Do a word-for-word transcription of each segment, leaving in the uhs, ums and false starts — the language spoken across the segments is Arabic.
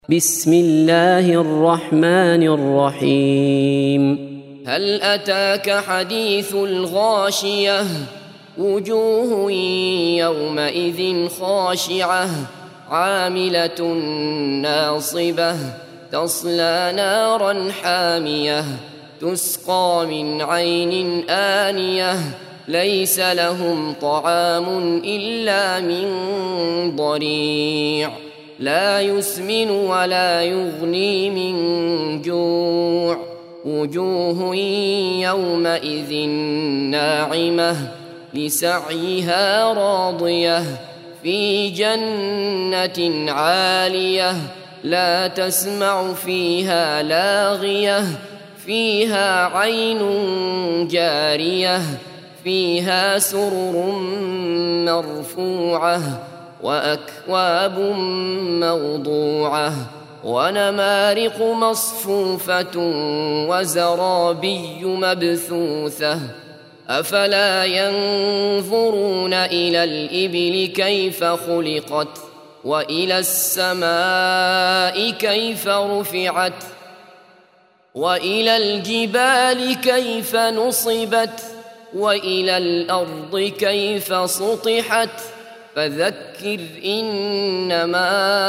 بسم الله الرحمن الرحيم. هل أتاك حديث الغاشية وجوه يومئذ خاشعة عاملة ناصبة تصلى نارا حامية تسقى من عين آنية ليس لهم طعام إلا من ضريع لا يسمن ولا يغني من جوع وجوه يومئذ ناعمة لسعيها راضية في جنة عالية لا تسمع فيها لاغية فيها عين جارية فيها سرر مرفوعة وأكواب موضوعة ونمارق مصفوفة وزرابي مبثوثة أفلا ينظرون إلى الإبل كيف خلقت وإلى السماء كيف رفعت وإلى الجبال كيف نصبت وإلى الأرض كيف سطحت فذكر إنما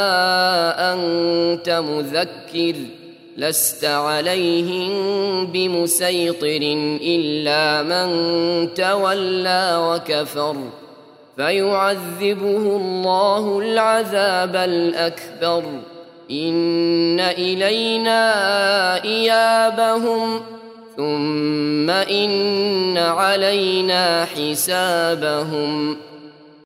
أنت مذكر لست عليهم بمسيطر إلا من تولى وكفر فيعذبه الله العذاب الأكبر إن إلينا إيابهم ثم إن علينا حسابهم.